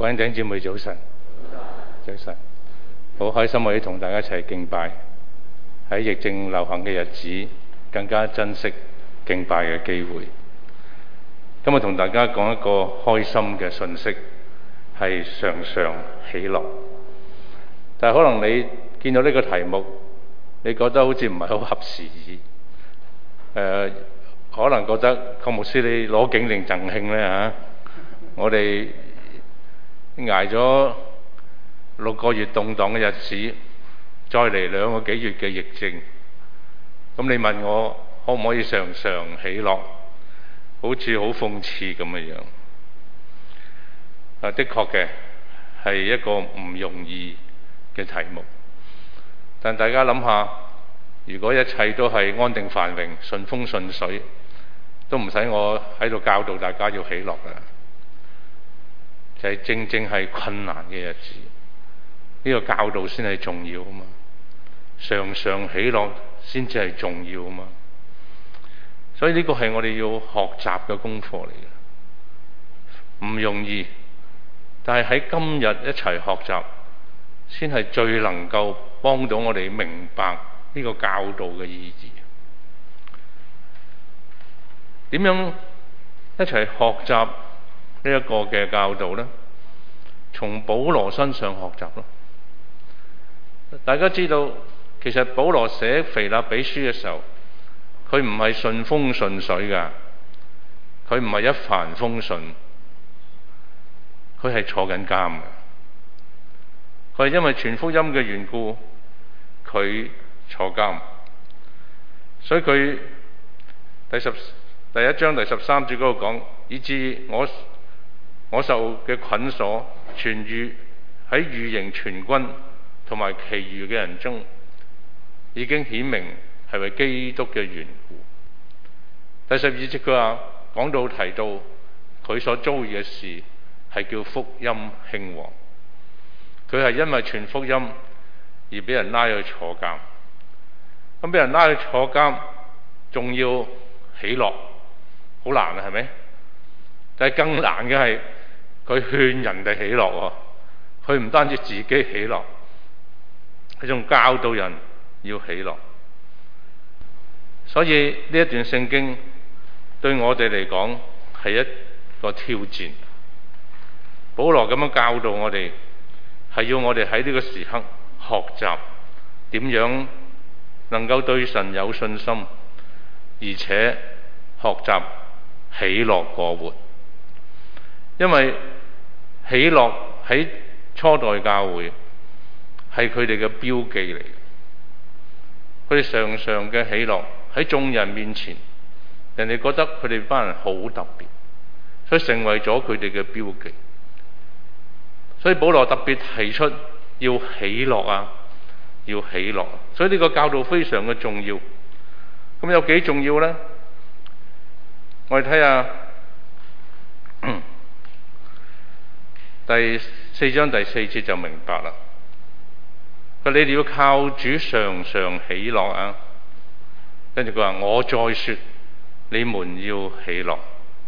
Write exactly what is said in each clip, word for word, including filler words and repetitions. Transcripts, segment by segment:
各位弟兄姊妹早晨，早晨，好開心可以同大家一齊敬拜。喺疫症流行嘅日子，更加珍惜敬拜嘅機會。今日同大家講一個開心嘅信息，係常常喜樂。但係可能你見到呢個題目，你覺得好似唔係好合時宜。誒、呃，可能覺得鄺牧師你攞景定贈慶呢？嚇？我哋捱咗六個月動盪嘅日子，再嚟兩個幾月嘅疫症，咁你問我可唔可以常常喜樂？好似好諷刺咁嘅樣。啊，的確嘅係一個唔容易嘅題目，但大家諗下，如果一切都係安定繁榮、順風順水，都唔使我喺度教導大家要喜樂㗎。就係正正係困難嘅日子，呢個教導先係重要啊嘛，常常喜樂先至係重要啊嘛，所以呢個係我哋要學習嘅功課嚟嘅，唔容易，但係喺今日一齊學習，先係最能夠幫到我哋明白呢個教導嘅意義。點樣一齊學習呢一個嘅教導呢？從保羅身上學習咯。大家知道，其實保羅寫腓立比書嘅時候，佢唔係順風順水㗎，佢唔係一帆風順，佢係坐緊監嘅。佢係因為傳福音嘅緣故，佢坐監。所以佢第十第一章第十三節嗰度講，以致我我受嘅捆鎖傳於喺御營全軍同埋其餘嘅人中，已經顯明係為基督嘅緣故。第十二節佢話講到提到佢所遭遇嘅事係叫福音興旺，佢係因為傳福音而俾人拉去坐監。咁俾人拉去坐監，仲要喜樂，好難啊，係咪？但係更難嘅係佢勸人哋喜樂喎，佢唔單止自己喜樂，佢仲教導人要喜樂。所以呢一段聖經對我哋嚟講係一個挑戰。保羅咁樣教導我哋，係要我哋喺呢個時刻學習點樣能夠對神有信心，而且學習喜樂過活。因為喜樂喺初代教會係佢哋嘅標記嚟，佢哋常常嘅喜樂喺眾人面前，人哋覺得佢哋班人好特別，所以成為咗佢哋嘅標記。所以保羅特別提出要喜樂啊，要喜樂，所以呢個教導非常嘅重要。咁有幾重要呢？我哋睇下第四章第四節就明白啦。佢你哋要靠主常常喜樂啊。跟住佢話我再說，你們要喜樂。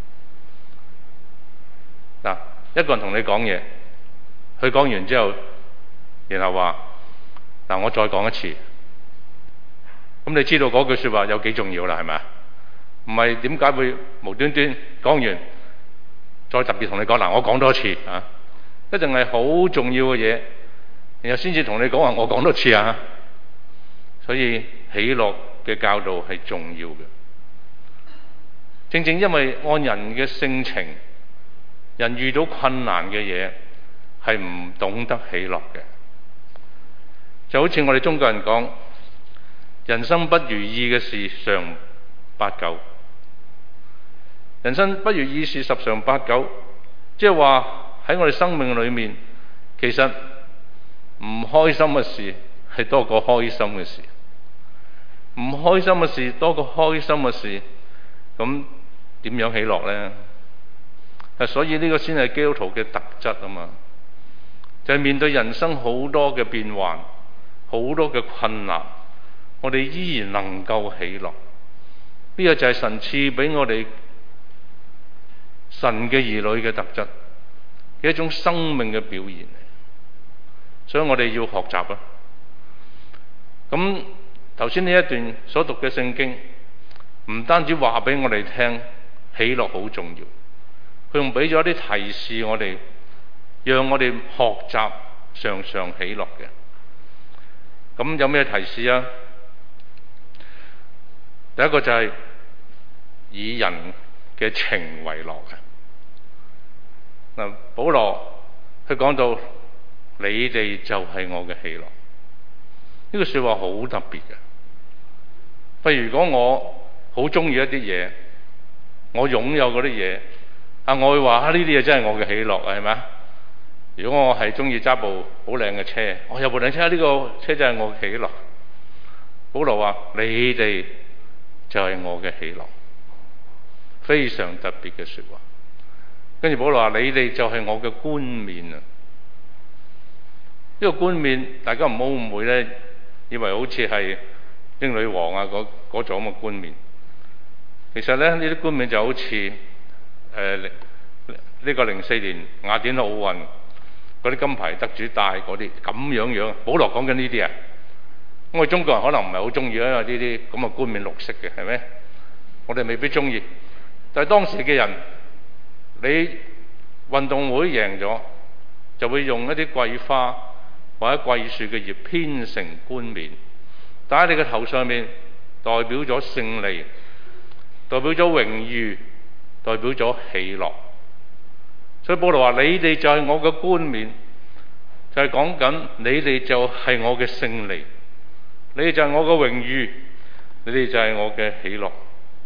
嗱，一個人同你講嘢，佢講完之後，然後話嗱，我再講一次。咁你知道嗰句說話有幾重要啦，係咪？唔係點解會無端端講完再特別同你講嗱，我講多次啊？一定係好重要嘅嘢，然後先至同你講話我講多次啊。所以喜樂嘅教導係重要嘅。正正因為按人嘅性情，人遇到困難嘅嘢係唔懂得喜樂嘅。就好似我哋中國人講，人生不如意嘅事常八九。人生不如意事十常八九，即係話喺我哋生命裏面，其實唔開心嘅事係多過開心嘅事，唔開心嘅事多過開心嘅事，咁點樣喜樂呢？所以呢個先係基督徒嘅特質啊嘛，就係面對人生好多嘅變幻，好多嘅困難，我哋依然能夠喜樂。呢個就係神賜俾我哋神嘅兒女嘅特質。 嘅一種生命嘅表現。所以我哋要學習啊！咁頭先呢一段所讀嘅聖經，唔單止話俾我哋聽喜樂好重要，佢仲俾咗啲提示我哋，讓我哋學習常常喜樂嘅。咁有咩提示啊？第一個就係以人嘅情為樂嘅。嗱，保羅佢講到你哋就係我嘅喜樂，呢句說話好特別嘅。譬如如果我好中意一啲嘢，我擁有嗰啲嘢，啊，我會話啊，呢啲嘢真係我嘅喜樂啊，係咪？如果我係中意揸部好靚嘅車，我有部靚車，呢個車就係我嘅喜樂。保羅話你哋就係我嘅喜樂，非常特別嘅說話。跟住保羅話你哋就係我嘅冠冕啊！呢個冠冕大家唔好誤會咧，以為好似係英女王啊嗰嗰種嘅冠冕。其實咧，呢啲冠冕就好似誒呢個零四年雅典奧運嗰啲金牌得主戴嗰啲咁樣樣。保羅講緊呢啲啊，我哋中國人可能唔係好中意啊，因為呢啲咁嘅冠冕綠色嘅，係咪？我哋未必中意。但係當時嘅人，你運動會贏咗，就會用一啲桂花或者桂樹嘅葉編成冠冕，戴喺你嘅頭上面，代表咗勝利，代表咗榮譽，代表咗喜樂。所以保羅話你哋就係我嘅冠冕，就係講緊你哋就係我嘅勝利，你哋就係我嘅榮譽，你哋就係我嘅喜樂。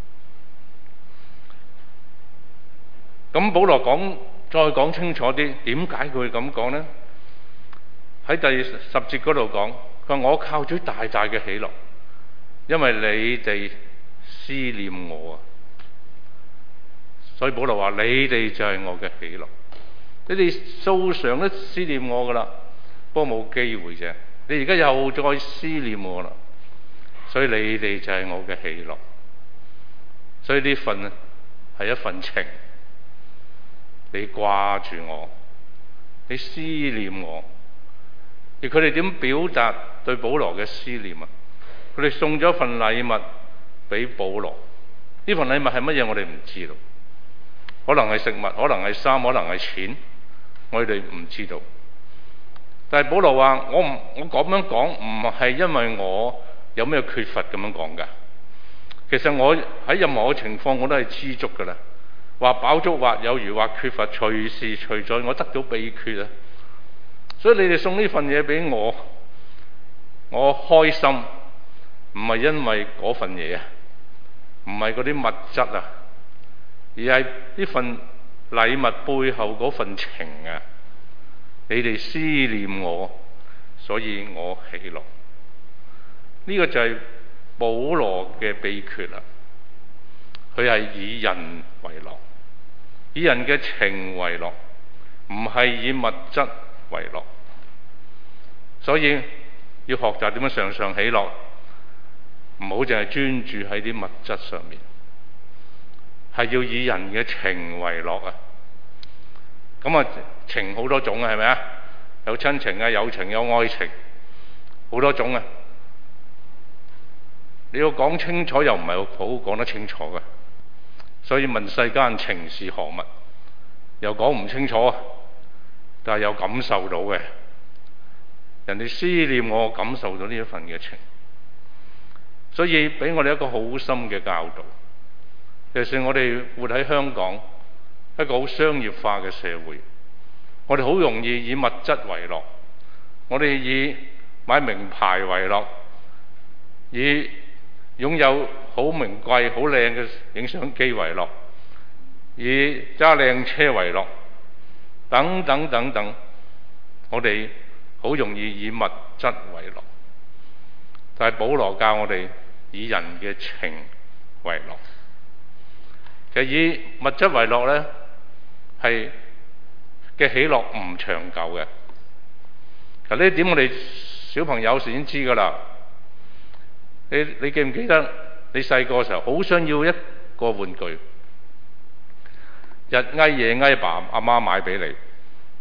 咁保羅講再講清楚啲，點解佢會咁講呢？喺第十節嗰度講，佢話我靠主大大嘅喜樂，因為你哋思念我啊！所以保羅話你哋就係我嘅喜樂，你哋素常都思念我噶啦，不過冇機會啫。你而家又再思念我啦，所以你哋就係我嘅喜樂。所以呢份係一份情。你掛住我，你思念我，而佢哋點表達對保羅嘅思念啊？佢哋送咗份禮物俾保羅，呢份禮物係乜嘢？我哋唔知道，可能係食物，可能係衫，可能係錢，我哋唔知道。但係保羅話：我唔，我咁樣講唔係因為我有咩缺乏咁樣講㗎。其實我喺任何嘅情況我都係知足㗎啦。話飽足，或有餘，或缺乏，隨時隨在，我得到秘訣啊！所以你哋送呢份嘢俾我，我開心，唔係因為嗰份嘢啊，唔係嗰啲物質啊，而係呢份禮物背後嗰份情啊！你哋思念我，所以我喜樂。呢個就係保羅嘅秘訣啦。佢係以人為樂，以人嘅情為樂，唔係以物質為樂。所以要學習點樣常常喜樂，唔好淨係專注喺啲物質上面，係要以人嘅情為樂啊！咁啊，情好多種啊，係咪啊？有親情啊，有情，有愛情，好多種啊！你要講清楚又唔係好講得清楚嘅。所以問世間情是何物，又講唔清楚，但係有感受到嘅，人哋思念我，感受到呢一份嘅情，所以俾我哋一個好深嘅教導。尤其是我哋活喺香港一個好商業化嘅社會，我哋好容易以物質為樂，我哋以買名牌為樂，以擁有好名貴、好靚嘅影相機為樂，以揸靚車為樂，等等等等，我哋好容易以物質為樂。但係保羅教我哋以人嘅情為樂。其實以物質為樂咧，係嘅喜樂唔長久嘅。其實呢一點我哋小朋友時已經知噶啦。你你記唔記得你細個嘅時候好想要一個玩具，日捱夜捱爸阿媽買俾你，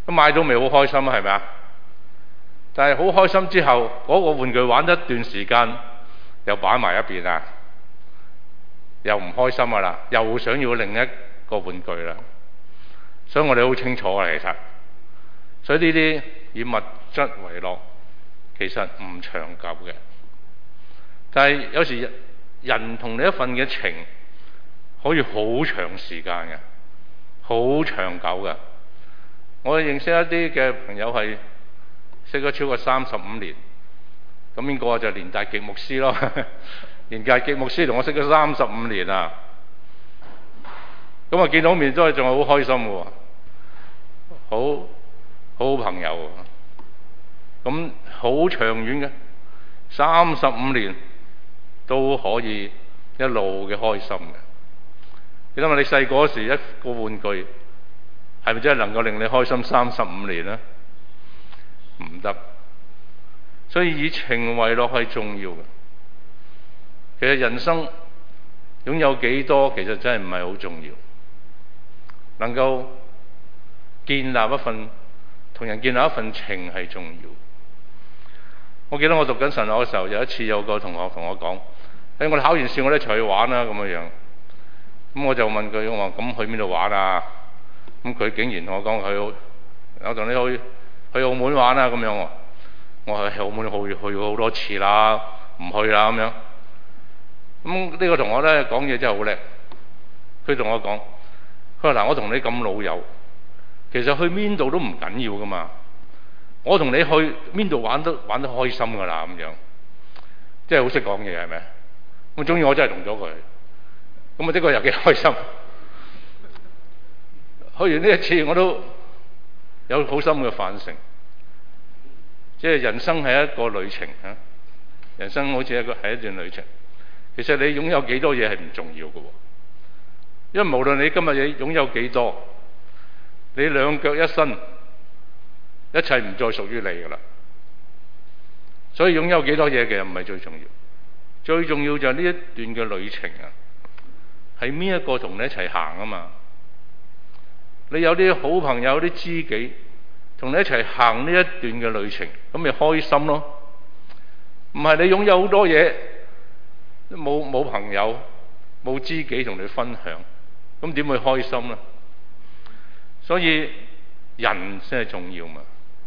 咁買到咪好開心啊？係咪啊？但係好開心之後，嗰個玩具玩一段時間，又擺埋一邊啦，又唔開心噶啦，又想要另一個玩具啦。所以我哋好清楚啊，其實，所以呢啲以物質為樂，其實唔長久嘅。但係有時人同你一份嘅情，可以好長時間嘅，好長久嘅。我認識一啲嘅朋友係識咗超過三十五年，咁邊個就連大極牧師咯？連大極牧師同我識咗三十五年啊！咁啊見到面都係仲係好開心嘅，好好好朋友，咁好長遠嘅，三十五年都可以一路嘅開心嘅。你諗下，你細個嗰時一個玩具係咪真係能夠令你開心三十五年呢？唔得，所以以情為樂係重要嘅。其實人生擁有幾多，其實真係唔係好重要。能夠建立一份同人建立一份情係重要。我記得我讀緊神學嘅時候，有一次有個同學同我講：誒，我哋考完試，我哋一齊去玩啦咁樣樣。咁我就問佢：我話咁去邊度玩啊？咁佢竟然同我講：去，我同你去去澳門玩啊咁樣。我話去澳門去去過好多次啦，唔去啦咁樣。咁呢個同學咧講嘢真係好叻。佢同我講：佢話嗱，我同你咁老友，其實去邊度都唔緊要噶嘛。我同你去邊度玩都玩得開心噶啦咁樣，即係好識講嘢係咪？咁終於我真係同咗佢，咁啊的確又幾開心。去完呢一次我都有好深嘅反省，即係人生係一個旅程嚇，人生好似一個係一段旅程。其實你擁有幾多嘢係唔重要嘅，因為無論你今日你擁有幾多，你兩腳一伸，一切唔再屬於你噶啦。所以擁有幾多嘢其實唔係最重要，最重要就係呢一段嘅旅程啊，係邊一個同你一齊行啊嘛？你有啲好朋友、啲知己同你一齊行呢一段嘅旅程，咁咪開心咯。唔係你擁有好多嘢，冇冇朋友、冇知己同你分享，咁點會開心呢？所以人先係重要嘛。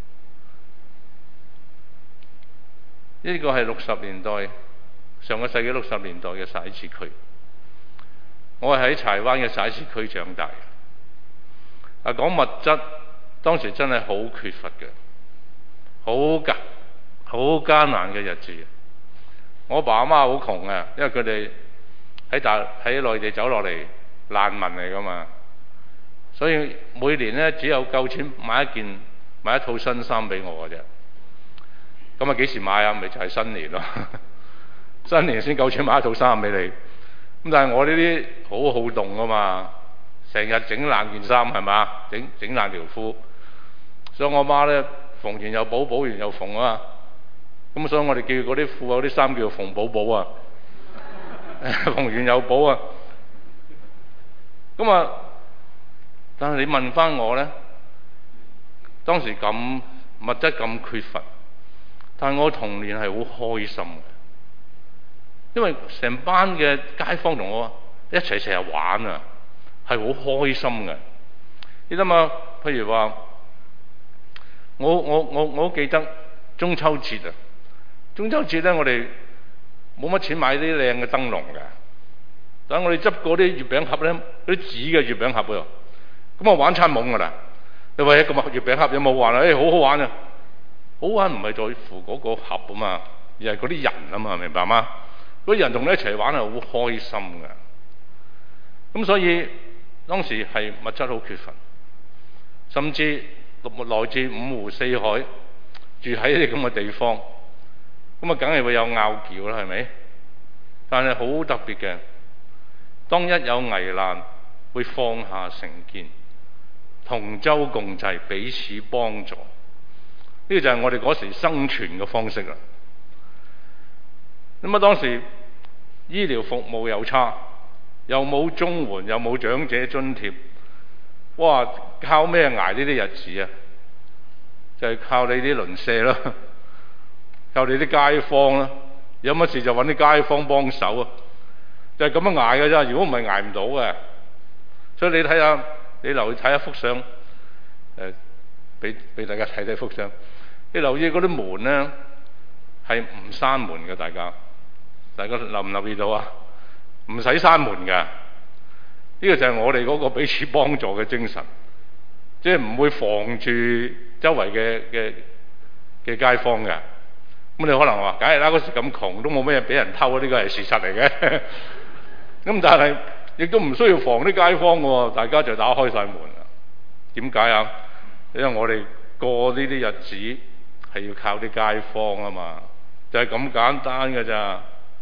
呢個係六十年代，上個世紀六十年代嘅徙置區。我係喺柴灣嘅徙置區長大嘅。啊，講物質，當時真係好缺乏嘅，好艱好艱難嘅日子。我爸阿媽好窮啊，因為佢哋喺大喺內地走落嚟難民嚟噶嘛，所以每年咧只有夠錢買一件買一套新衫俾我嘅啫。咁啊幾時買啊？咪就係新年咯，新年先夠錢買一套衫俾你。咁但係我呢啲好好動啊嘛，成日整爛件衫係嘛，整整爛條褲，所以我媽咧縫完又補，補完又縫啊。咁所以我哋叫嗰啲褲啊、啲衫叫做縫補補啊，縫完又補啊。咁啊，但係你問翻我咧，當時咁物質咁缺乏，但係我童年係好開心嘅，因為成班嘅街坊同我一齊成日玩啊，係好開心嘅。你諗下，譬如話，我我我我記得中秋節啊。中秋節咧，我哋冇乜錢買啲靚嘅燈籠嘅，但係我哋執嗰啲月餅盒咧，嗰啲紙嘅月餅盒喎，咁啊玩餐懵噶啦！你話一個月餅盒有冇玩啊？誒、哎，好好玩啊！好玩唔係在乎嗰個盒啊嘛，而係嗰啲人啊嘛，明白嗎？嗰啲人同你一齊玩係好開心嘅。咁所以當時係物質好缺乏，甚至來自五湖四海住喺呢啲咁嘅地方。咁啊，梗係會有拗撬啦，係咪？但係好特別嘅，當一有危難，會放下成見，同舟共濟，彼此幫助。呢個就係我哋嗰時生存嘅方式啦。咁啊，當時醫療服務又差，又冇綜援，又冇長者津貼，哇！靠咩捱呢啲日子啊？ 就係靠你啲鄰舍啦，靠你啲街坊啦，有乜事就揾啲街坊幫手啊，就係咁樣捱嘅啫。如果唔係捱唔到嘅，所以你睇下，你留意睇下幅相，誒，俾俾大家睇睇幅相。你留意嗰啲門咧係唔閂門嘅，大家大家留唔留意到啊？唔使閂門㗎，呢個就係我哋嗰個彼此幫助嘅精神，即係唔會防住周圍嘅嘅嘅街坊嘅。咁你可能話，梗係啦，嗰時咁窮都冇咩俾人偷，呢個係事實嚟嘅。咁但係亦都唔需要防啲街坊喎，大家就打開晒門啦。點解啊？因為我哋過呢啲日子係要靠啲街坊啊嘛，就係咁簡單㗎咋。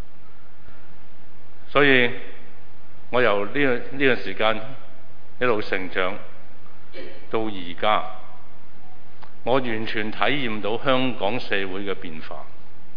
所以我由呢個呢個時間一路成長到而家，我完全體驗到香港社會嘅變化。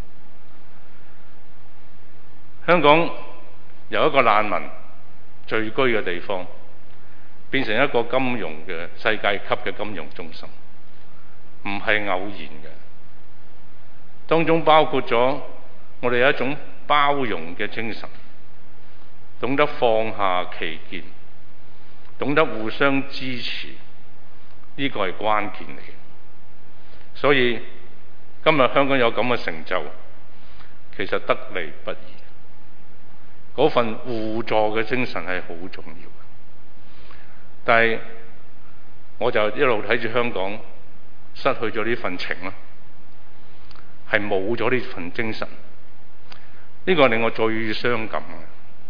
香港由一個難民聚居嘅地方，變成一個金融嘅世界級嘅金融中心，唔係偶然嘅。當中包括咗我哋有一種包容嘅精神，懂得放下歧見，懂得互相支持，呢個係關鍵嚟嘅。所以今日香港有咁嘅成就，其實得嚟不易。嗰份互助嘅精神係好重要嘅。但係我就一路睇住香港失去咗呢份情啦，係冇咗呢份精神，呢個令我最傷感嘅。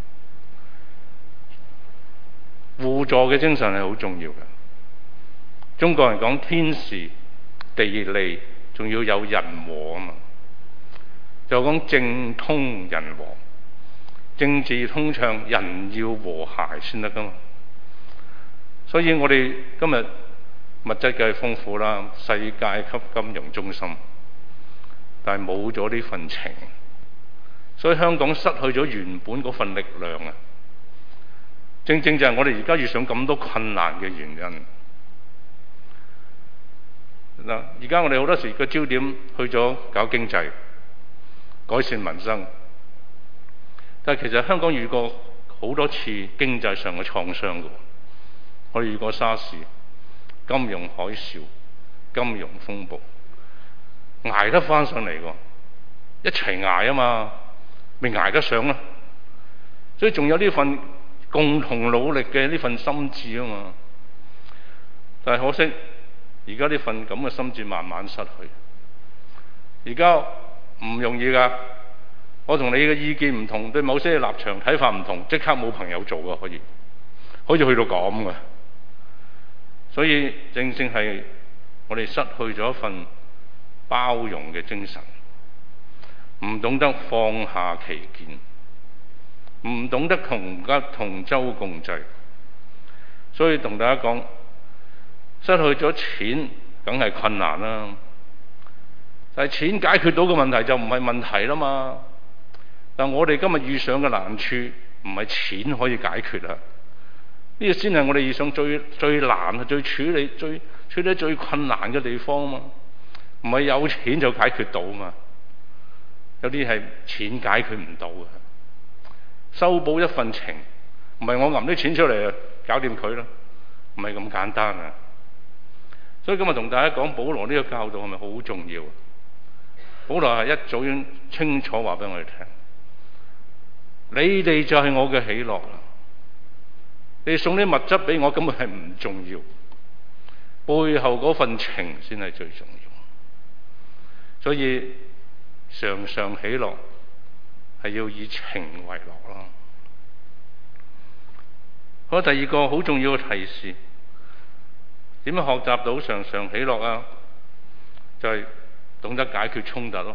互助嘅精神係好重要嘅。中國人講天時地利，仲要有人和啊嘛，就講政通人和，政治通暢，人要和諧先得噶嘛。所以我哋今日物質嘅豐富啦，世界級金融中心，但係冇咗呢份情，所以香港失去咗原本嗰份力量啊！正正就係我哋而家遇上咁多困難嘅原因。嗱，而家我哋好多時個焦點去咗搞經濟、改善民生，但係其實香港遇過好多次經濟上嘅創傷嘅。我哋遇過沙士、金融海嘯、金融風暴，捱得翻上嚟喎，一齊捱啊嘛，咪捱得上啦。所以仲有呢份共同努力嘅呢份心志啊嘛。但係可惜，而家呢份咁嘅心志慢慢失去。而家唔容易㗎，我同你嘅意見唔同，對某些立場睇法唔同，即刻冇朋友做㗎，可以，可以去到咁㗎。所以正正係我哋失去咗一份包容嘅精神，唔懂得放下歧見，唔懂得同家同舟共濟。所以同大家講，失去咗錢梗係困難啦，但係錢解決到嘅問題就唔係問題啦嘛。但我哋今日遇上嘅難處唔係錢可以解決啦，呢個先係我哋遇上最最難、最處理、最處理最困難嘅地方嘛。唔係有錢就解決到嘛，有啲係錢解決唔到嘅。修補一份情，唔係我揞啲錢出嚟啊，搞掂佢啦，唔係咁簡單啊。所以今日同大家講保羅呢個教導係咪好重要？保羅係一早已經清楚話俾我哋聽，你哋就係我嘅喜樂啦。你送啲物質俾我根本係唔重要，背後嗰份情先係最重要。所以常常喜樂係要以情為樂咯。好，第二個好重要嘅提示，點樣學習到常常喜樂啊？就係、是、懂得解決衝突咯。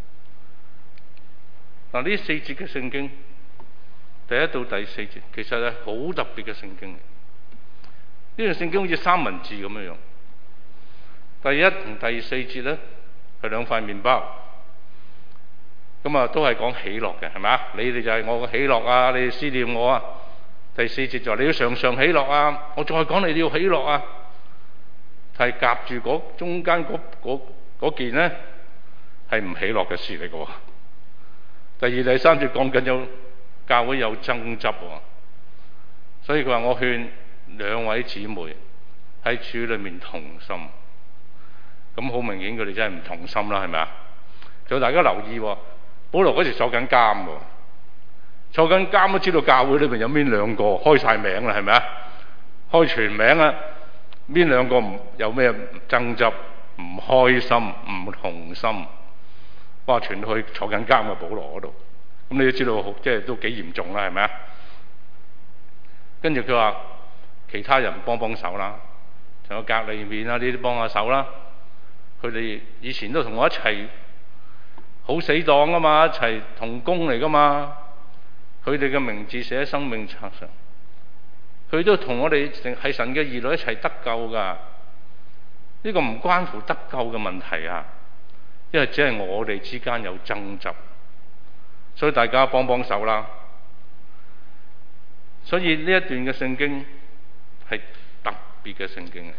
嗱，呢四節嘅聖經，第一到第四節，其實係好特別嘅聖經嚟。呢段聖經好似三文治咁樣樣。第一同第四節咧係兩塊麵包，咁啊都係講喜樂嘅，係咪啊？你哋就係我嘅喜樂啊！你哋思念我啊！第四節就話你要常常喜樂啊！我再講你哋要喜樂啊！ 係夾住嗰中間嗰嗰嗰件咧，係唔喜樂嘅事嚟嘅喎。第二、第三節講緊有教會有爭執喎，所以佢話我勸兩位姊妹喺主裏面同心。咁好明顯佢哋真係唔同心啦，係咪啊？就大家留意喎，保羅嗰時坐緊監喎，坐緊監都知道教會裏面有邊兩個開晒名啦，係咪啊？開全名啊！邊兩個唔有咩爭執、唔開心、唔同心？哇！傳去坐緊監嘅保羅嗰度，咁你都知道，即係都幾嚴重啦，係咪啊？跟住佢話其他人幫幫手啦，仲有隔離面啊呢啲幫下手啦。佢哋以前都同我一齊好死黨啊嘛，一齊同工嚟噶嘛。佢哋嘅名字寫喺生命冊上，佢都同我哋係神嘅兒女一齊得救噶。呢個唔關乎得救嘅問題啊，因為只係我哋之間有爭執，所以大家幫幫手啦。所以呢一段嘅聖經係特別嘅聖經嚟，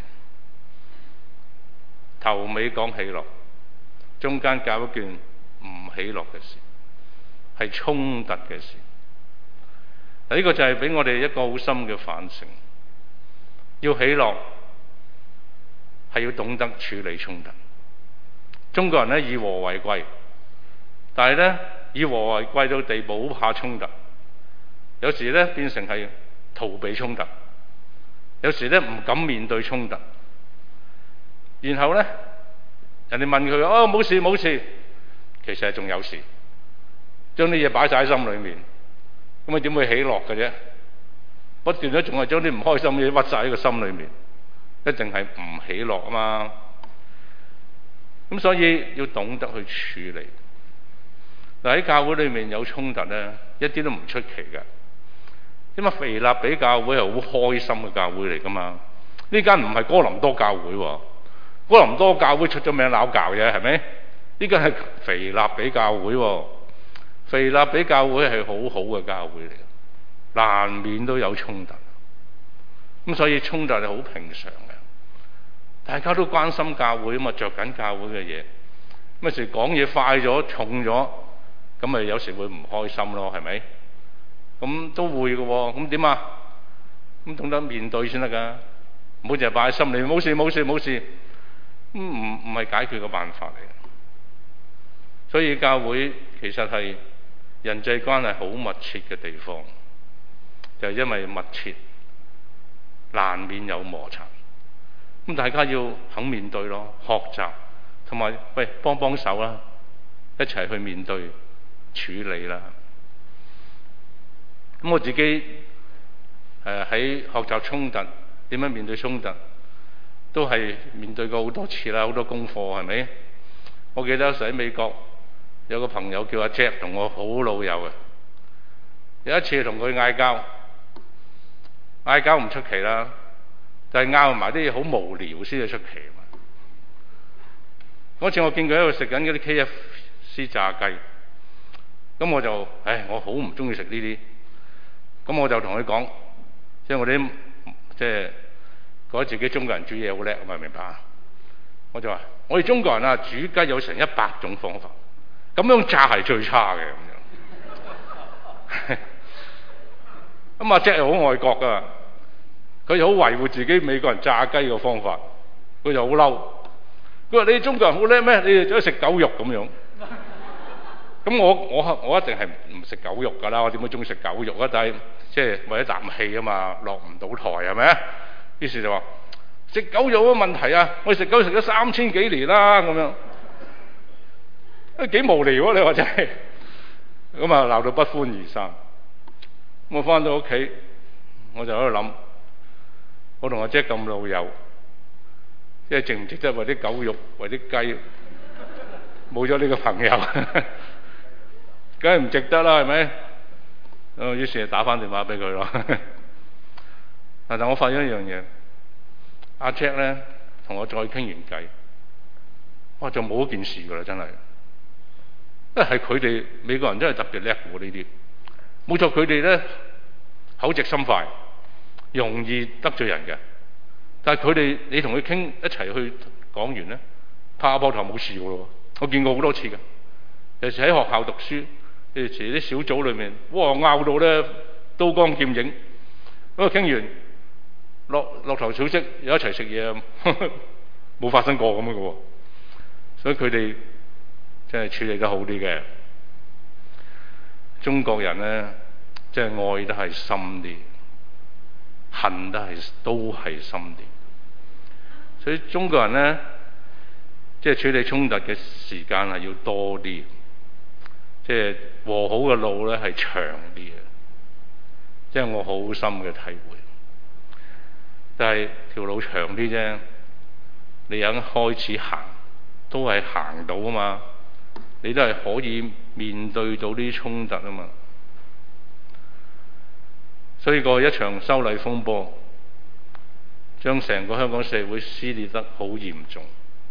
頭尾講喜樂，中間教一件唔喜樂嘅事，係衝突嘅事。嗱，呢個就係俾我哋一個好深嘅反省。要喜樂係要懂得處理衝突。中國人咧以和為貴，但係咧以和為貴到地步好怕衝突，有時咧變成係逃避衝突，有時咧唔敢面對衝突，然後咧人哋問佢哦冇事冇事，其實係仲有事，將啲嘢擺晒喺心裏面，咁你點會喜樂嘅啫？不斷都仲係將啲唔開心嘅嘢屈晒喺個心裏面，一定係唔喜樂啊嘛。咁所以要懂得去處理。嗱，喺教會裏面有衝突咧，一啲都唔出奇嘅。因為腓立比教會係好開心嘅教會嚟噶嘛，呢間唔係哥林多教會喎，哥林多教會出咗名鬧教嘅，係咪？呢間係腓立比教會喎，腓立比教會係好好嘅教會嚟嘅，難免都有衝突。咁所以衝突係好平常嘅，大家都關心教會啊嘛，着緊教會嘅嘢，咁有時講嘢快咗、重咗，咁咪有時會唔開心咯，係咪？咁都會嘅喎，咁點啊？咁懂得面對先得噶，唔好淨係擺喺心裏，冇事冇事冇事，咁唔唔係解決嘅辦法嚟嘅。所以教會其實係人際關係好密切嘅地方，就係因為密切，難免有摩擦。咁大家要肯面對咯，學習同埋喂幫幫手啦，一齊去面對處理啦。咁我自己誒喺、呃、學習衝突，點樣面對衝突，都係面對過好多次啦，好多功課係咪？我記得有時喺美國有個朋友叫阿 Jack， 同我好老友嘅。有一次同佢嗌交，嗌交唔出奇啦，但係拗埋啲嘢好無聊先至出奇嘛。嗰次我見佢喺度食緊嗰啲 K F C 炸雞，咁我就唉，我好唔中意食呢啲。咁我就同佢講，即係我哋即係覺得自己中國人煮嘢好叻啊嘛，明白？我就話：我哋中國人啊，煮雞有成一百種方法，咁樣炸係最差嘅咁樣。咁阿 Jack 又好愛國噶，佢又好維護自己美國人炸雞嘅方法，佢就好嬲。佢話：你哋中國人好叻咩？你哋走去食狗肉咁樣。咁我我我一定係唔食狗肉㗎啦，我點會中意食狗肉啊？但係即係為咗啖氣啊嘛，落唔到台係咪啊？於是就話食狗肉有乜問題啊？我哋食狗肉食咗三千幾年啦，咁樣都幾無聊啊！你話真係咁啊，鬧到不歡而散。我翻到屋企，我就喺度諗，我同阿姐咁老友，即係值唔值得為啲狗肉、為啲雞冇咗呢個朋友？梗係唔值得啦，係咪？誒，於是就打翻電話俾佢咯。但係我發現一樣嘢，阿 Jack 咧同我再傾完偈，哇，就冇一件事噶啦，真係。因為係佢哋美國人真係特別叻喎呢啲。冇錯，佢哋咧口直心快，容易得罪人嘅。 但係佢哋你同佢傾一齊去講完咧，拍下膊頭冇事㗎咯。我見過好多次㗎，有時喺學校讀書，有時啲小組裏面，哇拗到咧刀光劍影，咁啊傾完落落頭小息又一齊食嘢，冇發生過咁嘅喎。所以佢哋真係處理得好啲嘅。中國人咧，即係愛得係深啲，恨得係都係深啲。所以中國人咧，即係處理衝突嘅時間係要多啲，即係和好嘅路咧係長啲嘅。即係我好深嘅體會。但係條路長啲啫，你有一開始行，都係行到啊嘛。你都係可以面對到啲衝突啊嘛。所以個一場修例風波，將成個香港社會撕裂得好嚴重。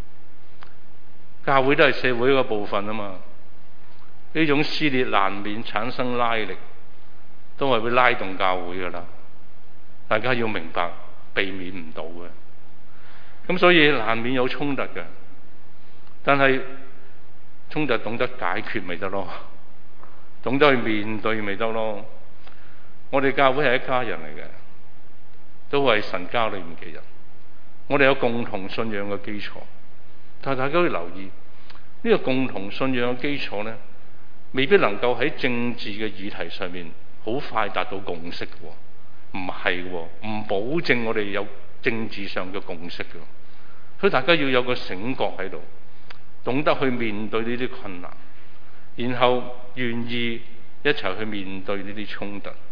教會都係社會一個部分啊嘛。呢種撕裂難免產生拉力，都係會拉動教會㗎啦。大家要明白，避免唔到嘅。咁所以難免有衝突嘅，但係衝突懂得解決咪得咯，懂得去面對咪得咯。我哋教會係一家人嚟嘅，都係神家裏面嘅人，我哋有共同信仰嘅基礎。但係大家要留意，呢個共同信仰嘅基礎咧，未必能夠喺政治嘅議題上面好快達到共識嘅，唔係嘅，唔保證我哋有政治上嘅共識嘅。所以大家要有個醒覺喺度，懂得去面對呢啲困難，然後願意一齊去面對呢啲衝突。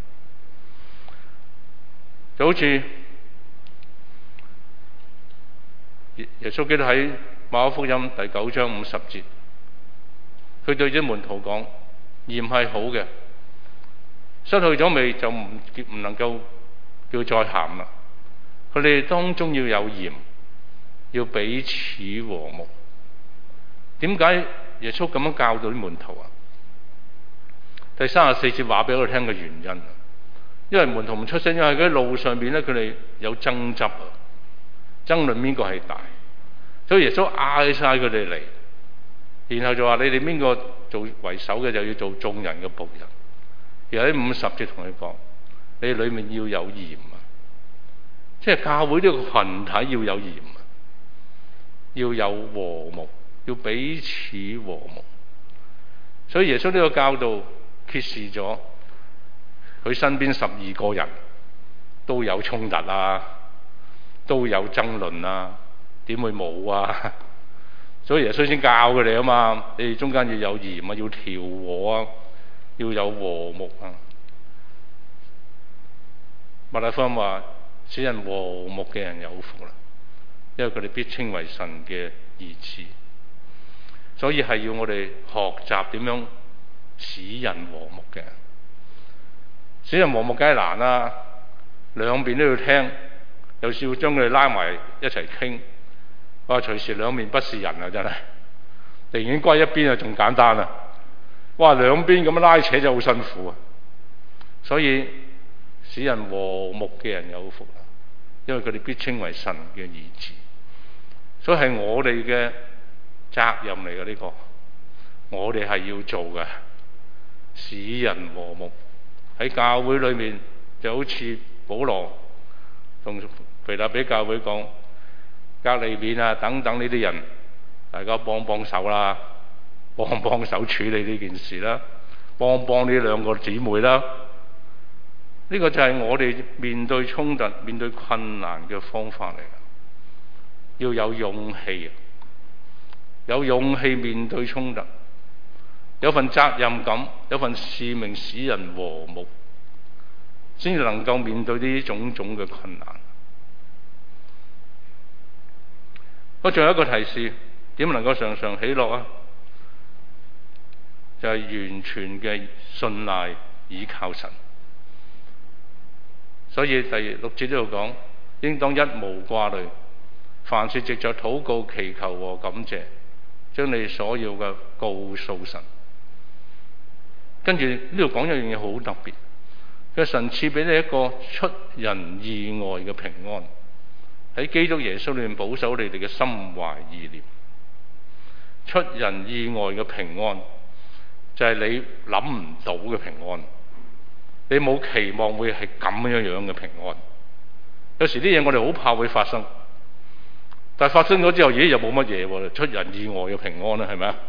就好似耶穌基督喺馬可福音第九章五十節，佢對啲門徒講：鹽係好嘅，失去咗味就唔唔能夠叫再鹹啦。佢哋當中要有鹽，要彼此和睦。點解耶穌咁樣教導啲門徒啊？第三十四節話俾我哋聽嘅原因，因為門徒唔出聲，因為喺路上邊咧，佢哋有爭執啊，爭論邊個係大，所以耶穌嗌晒佢哋嚟，然後就話：你哋邊個做為首嘅就要做眾人嘅僕人。而喺五十節同佢講：你裏面要有鹽啊，即係教會呢個群體要有鹽啊，要有和睦，要彼此和睦。所以耶穌呢個教導揭示咗佢身邊十二個人都有衝突啊，都有爭論啊，點會冇啊？所以耶穌先教佢哋啊嘛，你哋中間要有鹽啊，要調和啊，要有和睦啊。馬太福音話：使人和睦嘅人有福啦，因為佢哋必稱為神嘅兒子。所以係要我哋學習點樣使人和睦嘅。使人和睦梗係難啦，兩邊都要聽，有時要將佢哋拉埋一齊傾。哇！隨時兩面不是人啊，真係寧願歸一邊啊，仲簡單啊！哇，兩邊咁樣拉扯就好辛苦啊。所以使人和睦嘅人有福啦，因為佢哋必稱為神嘅兒子。所以係我哋嘅責任嚟嘅呢個，我哋係要做嘅，使人和睦。喺教會裏面就好似保羅同腓立比教會講，隔離面啊等等呢啲人，大家幫幫手啦，幫幫手處理呢件事啦，幫幫呢兩個姊妹啦。呢、這個就係我哋面對衝突、面對困難嘅方法嚟嘅。要有勇氣，有勇氣面對衝突，有份責任感，有份使命，使人和睦，先至能夠面對呢種種嘅困難。我仲有一個提示，點能夠常常喜樂啊？就係、是、完全嘅信賴倚靠神。所以第六節呢度講，應當一無掛慮，凡事藉着禱告、祈求和感謝，將你所要嘅告訴神。跟住呢度講一樣嘢好特別，佢神賜俾你一個出人意外嘅平安， 喺基督耶穌裏面保守你哋嘅心懷意念。出人意外嘅平安就係你諗唔到嘅平安，你冇期望會係咁樣樣嘅平安。有時啲嘢我哋好怕會發生，但係發生咗之後，咦又冇乜嘢喎，出人意外嘅平安啦，係咪啊？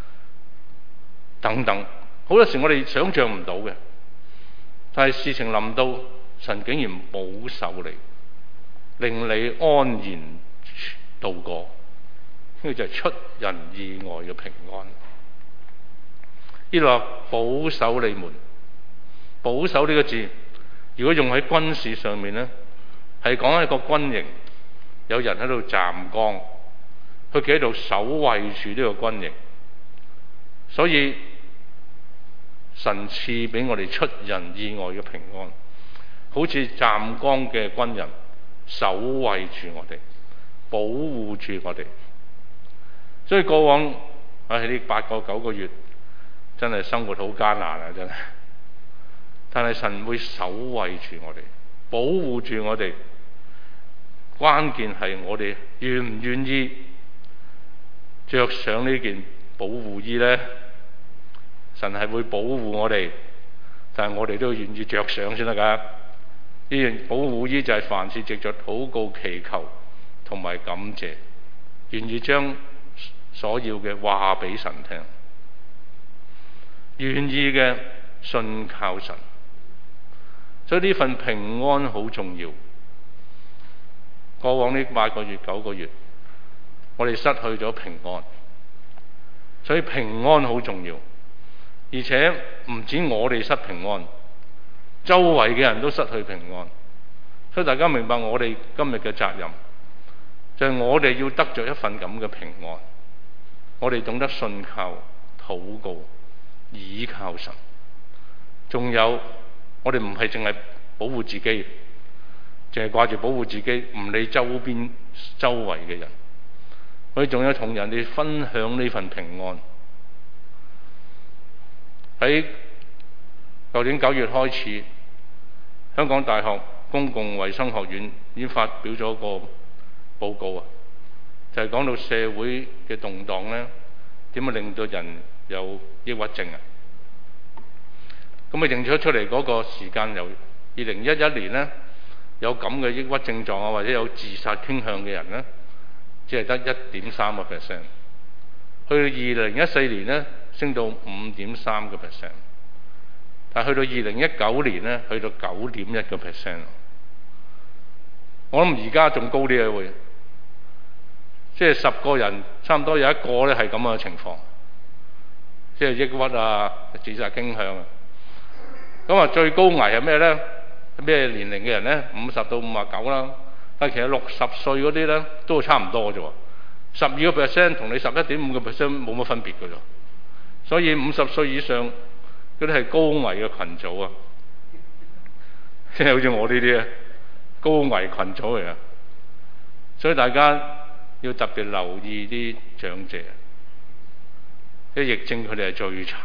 等等，好多時我哋想象唔到嘅，但係事情臨到，神竟然保守你，令你安然度過。呢個就係出人意外嘅平安。呢度保守你們，保守呢個字，如果用喺軍事上面呢，係講一個軍營，有人喺度站崗，佢企喺度守衛住呢個軍營。所以神賜俾我哋出人意外嘅平安，好似站崗嘅軍人守衛住我哋，保護住我哋。所以過往喺呢八個九個月，真係生活好艱難啊！真係，但係神會守衛住我哋，保護住我哋。關鍵係我哋願唔願意着上呢件保護衣呢？神係會保護我哋，但係我哋都願意着上先得㗎。呢件保護衣就係凡事藉着禱告祈求同埋感謝，願意將所要嘅話俾神聽，願意嘅信靠神。所以呢份平安好重要。過往呢八個月九個月，我哋失去咗平安，所以平安好重要。而且唔止我哋失平安，周圍嘅人都失去平安。所以大家明白我哋今日嘅責任，就係我哋要得着一份咁嘅平安。我哋懂得信靠、禱告、倚靠神。仲有，我哋唔係淨係保護自己，淨係掛住保護自己，唔理周邊周圍嘅人。我哋仲有同人哋分享呢份平安。喺舊年九月開始，香港大學公共衛生學院已經發表咗個報告啊，就係講到社會嘅動盪咧，點樣令到人有抑鬱症啊？咁啊，認咗出嚟嗰個時間由二零一一年咧，有咁嘅抑鬱症狀啊，或者有自殺傾向嘅人咧，只係得一點三個 percent。去到二零一四年咧，升到五點三個 percent。但係去到二零一九年咧，去到九點一個 percent。我諗而家仲高啲嘅會，即係十個人差唔多有一個咧係咁嘅情況，即係抑鬱啊、自殺傾向啊。咁啊，最高危係咩咧？咩年齡嘅人咧？五十到五十九啦。但係其實六十歲嗰啲咧都差唔多啫喎，十二個 percent 同你十一點五個 percent 冇乜分別嘅啫。所以五十歲以上嗰啲係高危嘅群組啊，即係好似我呢啲啊，高危群組嚟啊。所以大家要特別留意啲長者，啲疫症佢哋係最慘。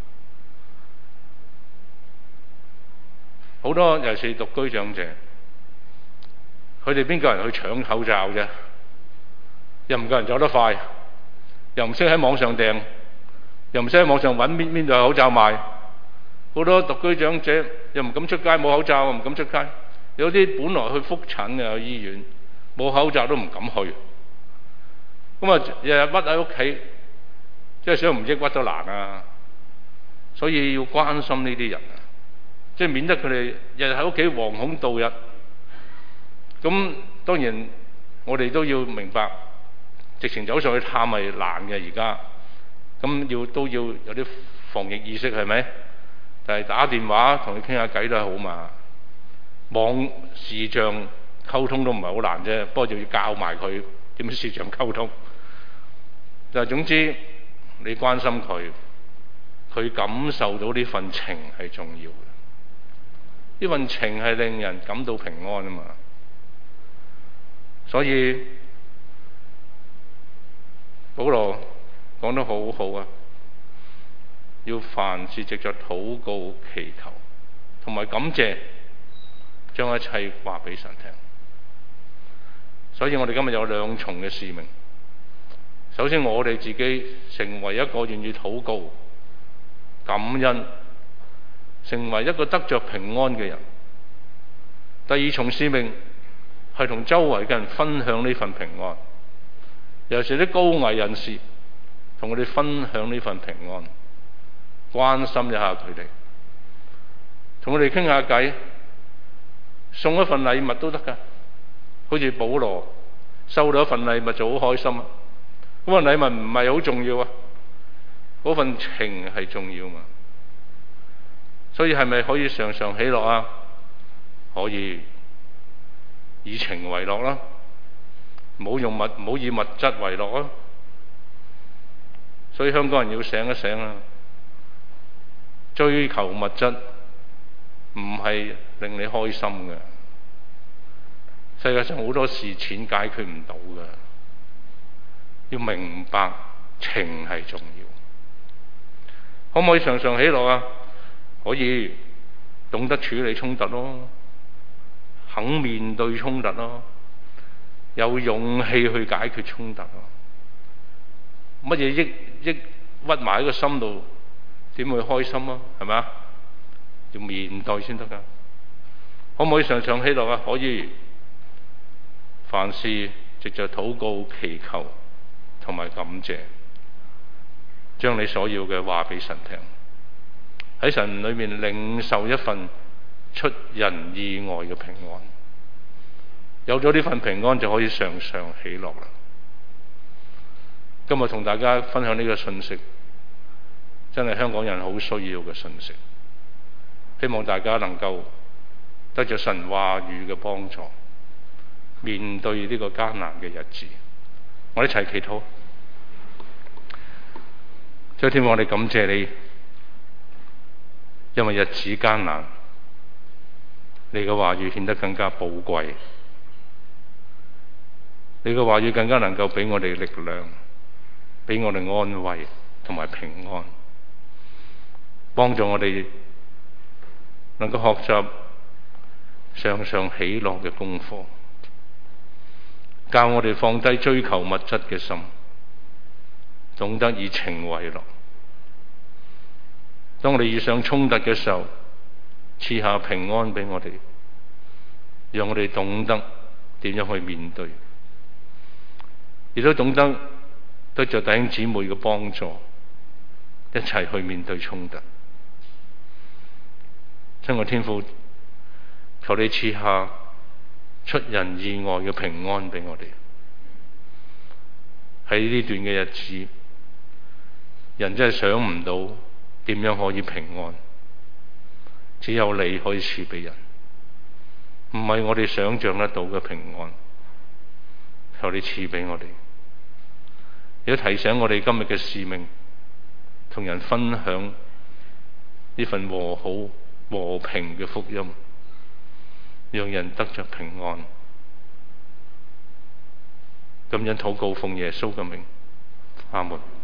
好多尤其是獨居長者，佢哋邊個人去搶口罩啫？又唔夠人走得快，又唔識喺網上訂，又唔識喺網上揾邊邊度有口罩賣。好多獨居長者又唔敢出街，冇口罩唔敢出街。有啲本來去覆診嘅去醫院，冇口罩都唔敢去。咁啊，日日屈喺屋企，即係想唔抑鬱都難啊。所以要關心呢啲人啊，即係免得佢哋日日喺屋企惶恐度日。咁當然我哋都要明白，直情走上去探係難嘅而家。咁要都要有啲防疫意識係咪？但係打電話同佢傾下偈都係好嘛。網視像溝通都唔係好難啫，不過就要教埋佢點樣視像溝通。但係總之你關心佢，佢感受到呢份情係重要嘅。呢份情係令人感到平安啊嘛。所以保羅講得好好啊，要凡事藉着禱告祈求同埋感謝，將一切話俾神聽。 所以我哋今日有兩重嘅使命。首先，我哋自己成為一個願意禱告、感恩，成為一個得着平安嘅人。第二重使命係同周圍嘅人分享呢份平安，尤其是啲高危人士，同佢哋分享呢份平安，關心一下佢哋，同佢哋傾下偈，送一份禮物都得㗎。好似保羅收到一份禮物就好開心啊！嗰份禮物唔係好重要啊，嗰份情係重要嘛。所以係咪可以常常喜樂啊？可以以情為樂啦，唔好用物，唔好以物質為樂啊！所以香港人要醒一醒啊！追求物質唔係令你開心嘅，世界上好多事錢解決唔到嘅。要明白情係重要，可唔可以常常喜樂啊？可以，懂得處理衝突咯，肯面對衝突咯，有勇氣去解決衝突咯。乜嘢抑抑屈埋喺個心度，點會開心啊？係咪啊？要面對先得㗎。可唔可以常常喜樂啊？可以，凡事藉着禱告祈求同埋感謝，將你所要嘅話俾神聽，喺神裏面領受一份出人意外嘅平安。有咗呢份平安，就可以常常喜樂啦。今日同大家分享呢個信息，真係香港人好需要嘅信息。希望大家能夠得着神話語嘅幫助，面對呢個艱難嘅日子。我哋一齊祈禱。主天父，我哋感謝你，因為日子艱難，你嘅話語顯得更加寶貴，你嘅話語更加能夠俾我哋力量，俾我哋安慰同埋平安，幫助我哋能夠學習常常喜樂嘅功課，教我哋放低追求物質嘅心，懂得以情為樂。當我哋遇上衝突嘅時候，賜下平安俾我哋，讓我哋懂得點樣去面對，亦都懂得得着弟兄姊妹嘅幫助，一齊去面對衝突。親愛天父，求你賜下出人意外嘅平安俾我哋。喺呢段嘅日子，人真係想唔到點樣可以平安，只有你可以賜俾人，唔係我哋想象得到嘅平安。求你賜俾我哋，亦都提醒我哋今日嘅使命，同人分享呢份和好和平嘅福音，讓人得着平安。感恩禱告奉耶穌嘅名，阿門。